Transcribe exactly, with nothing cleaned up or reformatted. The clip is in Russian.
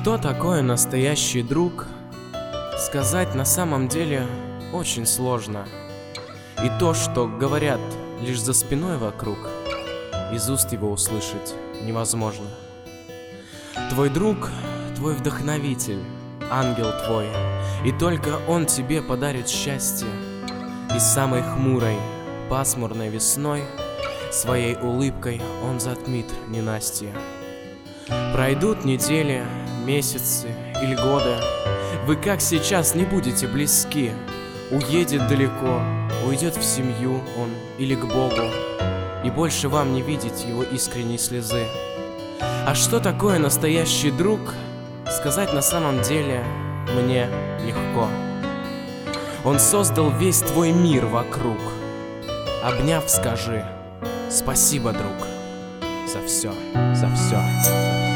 Что такое настоящий друг, сказать на самом деле очень сложно. И то, что говорят лишь за спиной вокруг, из уст его услышать невозможно. Твой друг, твой вдохновитель, ангел твой, и только он тебе подарит счастье. И самой хмурой, пасмурной весной своей улыбкой он затмит ненастье. Пройдут недели, месяцы или годы, вы как сейчас не будете близки. Уедет далеко, уйдет в семью он или к Богу, и больше вам не видеть его искренней слезы. А что такое настоящий друг, сказать на самом деле мне легко. Он создал весь твой мир вокруг. Обняв, скажи: спасибо, друг, за все, за все.